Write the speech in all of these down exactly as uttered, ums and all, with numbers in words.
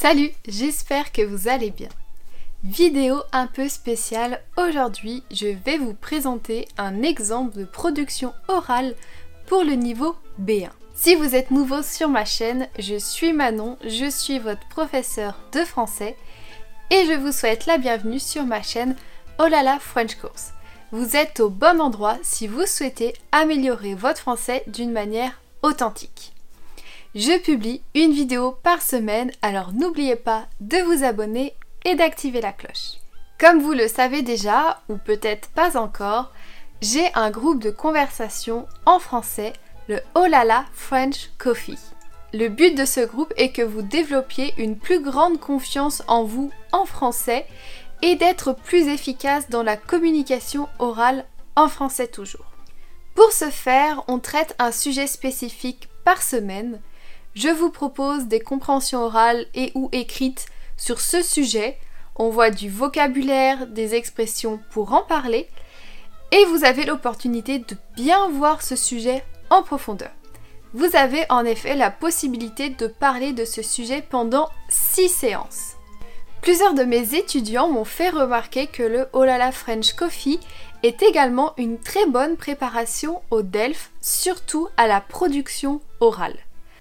Salut, j'espère que vous allez bien. Vidéo un peu spéciale, aujourd'hui je vais vous présenter un exemple de production orale pour le niveau B un. Si vous êtes nouveau sur ma chaîne, je suis Manon, je suis votre professeur de français et je vous souhaite la bienvenue sur ma chaîne Oh là là French Course. Vous êtes au bon endroit si vous souhaitez améliorer votre français d'une manière authentique. Je publie une vidéo par semaine, alors n'oubliez pas de vous abonner et d'activer la cloche. Comme vous le savez déjà, ou peut-être pas encore, j'ai un groupe de conversation en français, le Oh là là French Coffee. Le but de ce groupe est que vous développiez une plus grande confiance en vous en français et d'être plus efficace dans la communication orale en français toujours. Pour ce faire, on traite un sujet spécifique par semaine. Je vous propose des compréhensions orales et ou écrites sur ce sujet. On voit du vocabulaire, des expressions pour en parler et vous avez l'opportunité de bien voir ce sujet en profondeur. Vous avez en effet la possibilité de parler de ce sujet pendant six séances. Plusieurs de mes étudiants m'ont fait remarquer que le Oh là là French Coffee est également une très bonne préparation au D E L F, surtout à la production orale.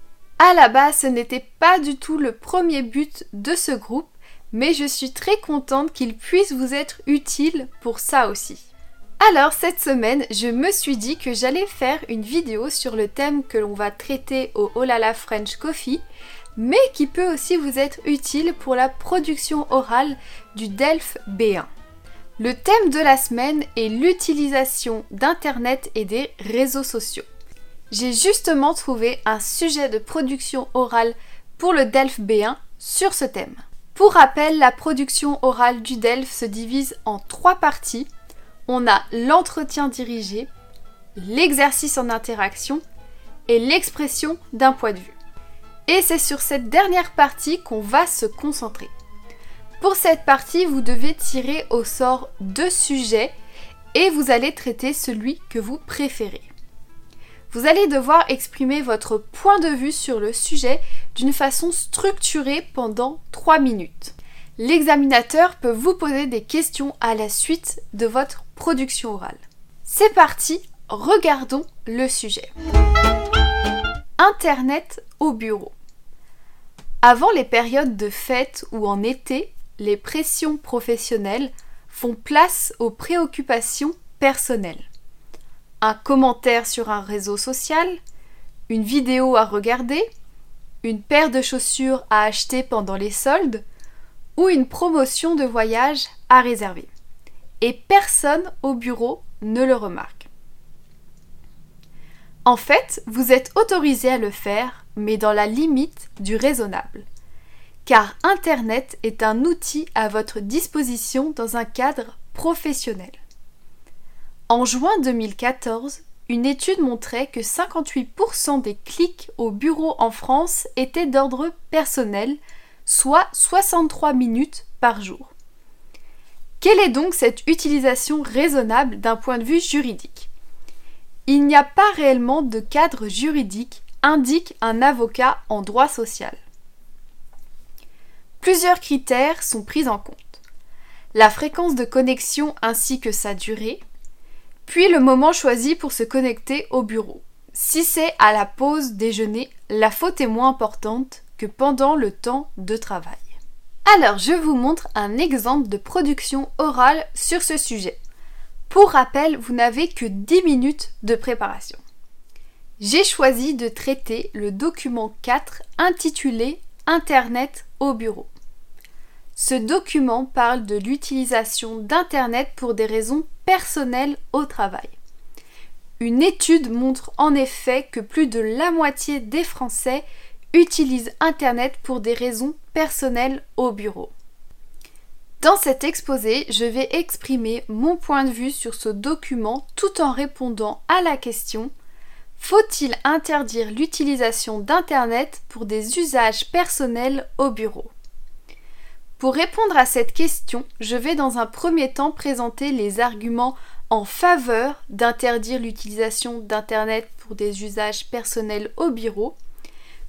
À la base, ce n'était pas du tout le premier but de ce groupe, mais je suis très contente qu'il puisse vous être utile pour ça aussi. Alors cette semaine, je me suis dit que j'allais faire une vidéo sur le thème que l'on va traiter au Oh là là French Coffee, mais qui peut aussi vous être utile pour la production orale du D E L F B un. Le thème de la semaine est l'utilisation d'Internet et des réseaux sociaux. J'ai justement trouvé un sujet de production orale pour le D E L F B un sur ce thème. Pour rappel, la production orale du D E L F se divise en trois parties. On a l'entretien dirigé, l'exercice en interaction et l'expression d'un point de vue. Et c'est sur cette dernière partie qu'on va se concentrer. Pour cette partie, vous devez tirer au sort deux sujets et vous allez traiter celui que vous préférez. Vous allez devoir exprimer votre point de vue sur le sujet d'une façon structurée pendant trois minutes. L'examinateur peut vous poser des questions à la suite de votre production orale. C'est parti, regardons le sujet. Internet au bureau. Avant les périodes de fête ou en été, les pressions professionnelles font place aux préoccupations personnelles. Un commentaire sur un réseau social, une vidéo à regarder, une paire de chaussures à acheter pendant les soldes ou une promotion de voyage à réserver. Et personne au bureau ne le remarque. En fait, vous êtes autorisé à le faire, mais dans la limite du raisonnable. Car Internet est un outil à votre disposition dans un cadre professionnel. En juin deux mille quatorze, une étude montrait que cinquante-huit pour cent des clics au bureau en France étaient d'ordre personnel, soit soixante-trois minutes par jour. Quelle est donc cette utilisation raisonnable d'un point de vue juridique ? Il n'y a pas réellement de cadre juridique, indique un avocat en droit social. Plusieurs critères sont pris en compte. La fréquence de connexion ainsi que sa durée, puis le moment choisi pour se connecter au bureau. Si c'est à la pause déjeuner, la faute est moins importante que pendant le temps de travail. Alors, je vous montre un exemple de production orale sur ce sujet. Pour rappel, vous n'avez que dix minutes de préparation. J'ai choisi de traiter le document quatre intitulé « Internet au bureau ». Ce document parle de l'utilisation d'Internet pour des raisons personnelles au travail. Une étude montre en effet que plus de la moitié des Français utilisent Internet pour des raisons personnelles au bureau. Dans cet exposé, je vais exprimer mon point de vue sur ce document tout en répondant à la question « Faut-il interdire l'utilisation d'Internet pour des usages personnels au bureau ?» Pour répondre à cette question, je vais dans un premier temps présenter les arguments en faveur d'interdire l'utilisation d'Internet pour des usages personnels au bureau,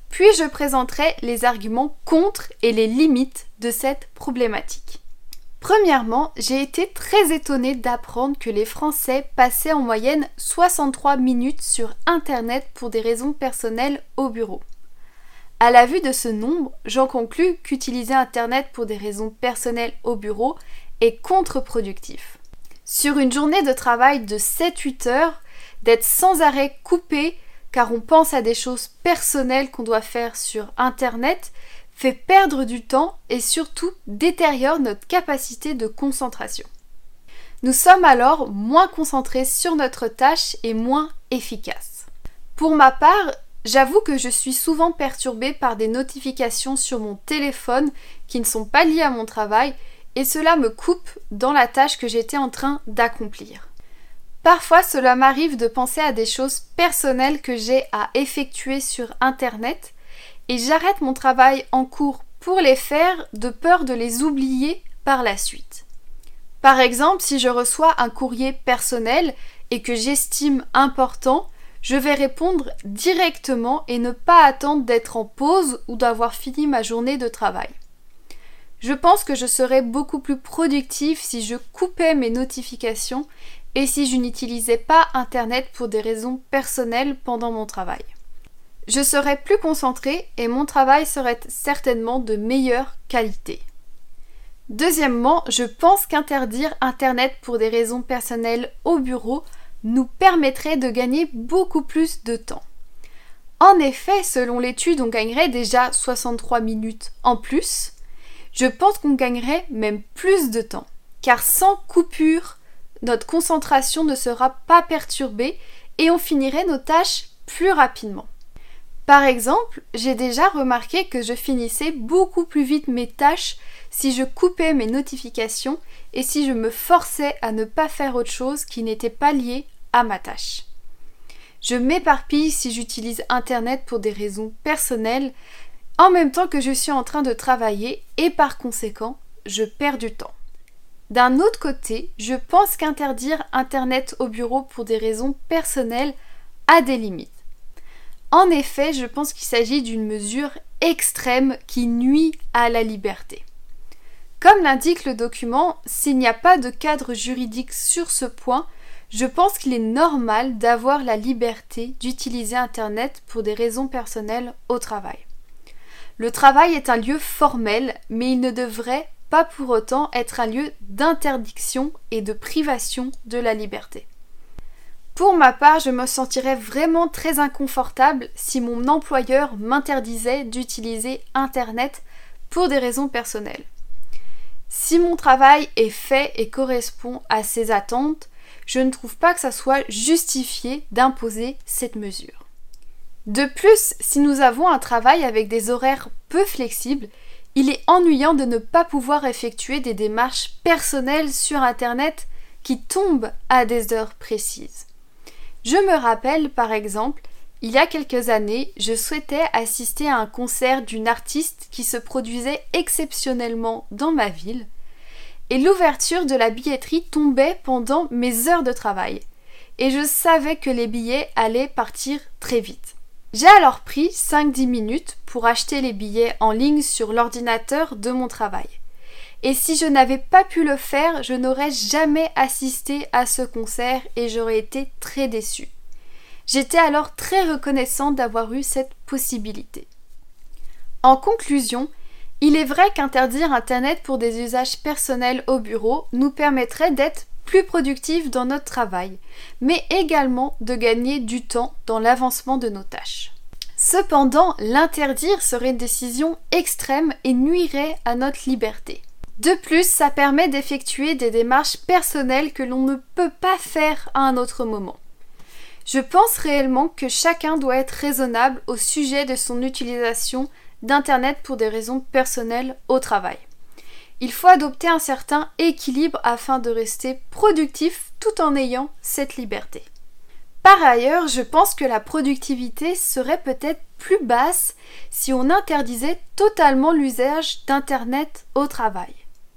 puis je présenterai les arguments contre et les limites de cette problématique. Premièrement, j'ai été très étonnée d'apprendre que les Français passaient en moyenne soixante-trois minutes sur Internet pour des raisons personnelles au bureau. À la vue de ce nombre, j'en conclus qu'utiliser Internet pour des raisons personnelles au bureau est contre-productif. Sur une journée de travail de sept à huit heures, d'être sans arrêt coupé car on pense à des choses personnelles qu'on doit faire sur Internet fait perdre du temps et surtout détériore notre capacité de concentration. Nous sommes alors moins concentrés sur notre tâche et moins efficaces. Pour ma part, j'avoue que je suis souvent perturbée par des notifications sur mon téléphone qui ne sont pas liées à mon travail et cela me coupe dans la tâche que j'étais en train d'accomplir. Parfois, cela m'arrive de penser à des choses personnelles que j'ai à effectuer sur Internet et j'arrête mon travail en cours pour les faire de peur de les oublier par la suite. Par exemple, si je reçois un courrier personnel et que j'estime important, je vais répondre directement et ne pas attendre d'être en pause ou d'avoir fini ma journée de travail. Je pense que je serais beaucoup plus productive si je coupais mes notifications et si je n'utilisais pas Internet pour des raisons personnelles pendant mon travail. Je serais plus concentrée et mon travail serait certainement de meilleure qualité. Deuxièmement, je pense qu'interdire Internet pour des raisons personnelles au bureau nous permettrait de gagner beaucoup plus de temps. En effet, selon l'étude, on gagnerait déjà soixante-trois minutes en plus. Je pense qu'on gagnerait même plus de temps, car sans coupure, notre concentration ne sera pas perturbée et on finirait nos tâches plus rapidement. Par exemple, j'ai déjà remarqué que je finissais beaucoup plus vite mes tâches si je coupais mes notifications et si je me forçais à ne pas faire autre chose qui n'était pas lié à ma tâche. Je m'éparpille si j'utilise Internet pour des raisons personnelles en même temps que je suis en train de travailler et par conséquent, je perds du temps. D'un autre côté, je pense qu'interdire Internet au bureau pour des raisons personnelles a des limites. En effet, je pense qu'il s'agit d'une mesure extrême qui nuit à la liberté. Comme l'indique le document, s'il n'y a pas de cadre juridique sur ce point, je pense qu'il est normal d'avoir la liberté d'utiliser Internet pour des raisons personnelles au travail. Le travail est un lieu formel, mais il ne devrait pas pour autant être un lieu d'interdiction et de privation de la liberté. Pour ma part, je me sentirais vraiment très inconfortable si mon employeur m'interdisait d'utiliser Internet pour des raisons personnelles. Si mon travail est fait et correspond à ses attentes, je ne trouve pas que ça soit justifié d'imposer cette mesure. De plus, si nous avons un travail avec des horaires peu flexibles, il est ennuyant de ne pas pouvoir effectuer des démarches personnelles sur Internet qui tombent à des heures précises. Je me rappelle par exemple, il y a quelques années, je souhaitais assister à un concert d'une artiste qui se produisait exceptionnellement dans ma ville et l'ouverture de la billetterie tombait pendant mes heures de travail et je savais que les billets allaient partir très vite. J'ai alors pris cinq à dix minutes pour acheter les billets en ligne sur l'ordinateur de mon travail. Et si je n'avais pas pu le faire, je n'aurais jamais assisté à ce concert et j'aurais été très déçue. J'étais alors très reconnaissante d'avoir eu cette possibilité. En conclusion, il est vrai qu'interdire Internet pour des usages personnels au bureau nous permettrait d'être plus productifs dans notre travail, mais également de gagner du temps dans l'avancement de nos tâches. Cependant, l'interdire serait une décision extrême et nuirait à notre liberté. De plus, ça permet d'effectuer des démarches personnelles que l'on ne peut pas faire à un autre moment. Je pense réellement que chacun doit être raisonnable au sujet de son utilisation d'Internet pour des raisons personnelles au travail. Il faut adopter un certain équilibre afin de rester productif tout en ayant cette liberté. Par ailleurs, je pense que la productivité serait peut-être plus basse si on interdisait totalement l'usage d'Internet au travail.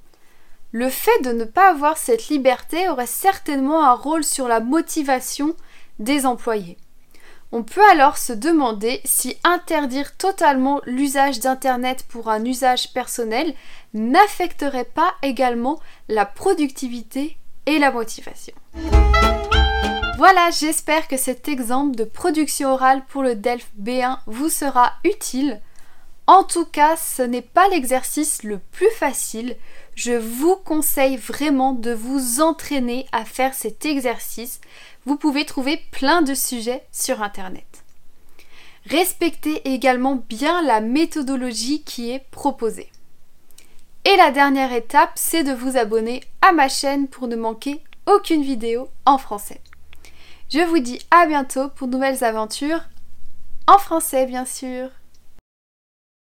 Le fait de ne pas avoir cette liberté aurait certainement un rôle sur la motivation des employés. On peut alors se demander si interdire totalement l'usage d'Internet pour un usage personnel n'affecterait pas également la productivité et la motivation. Voilà, j'espère que cet exemple de production orale pour le DELF B un vous sera utile. En tout cas, ce n'est pas l'exercice le plus facile. Je vous conseille vraiment de vous entraîner à faire cet exercice. Vous pouvez trouver plein de sujets sur Internet. Respectez également bien la méthodologie qui est proposée. Et la dernière étape, c'est de vous abonner à ma chaîne pour ne manquer aucune vidéo en français. Je vous dis à bientôt pour de nouvelles aventures, en français bien sûr.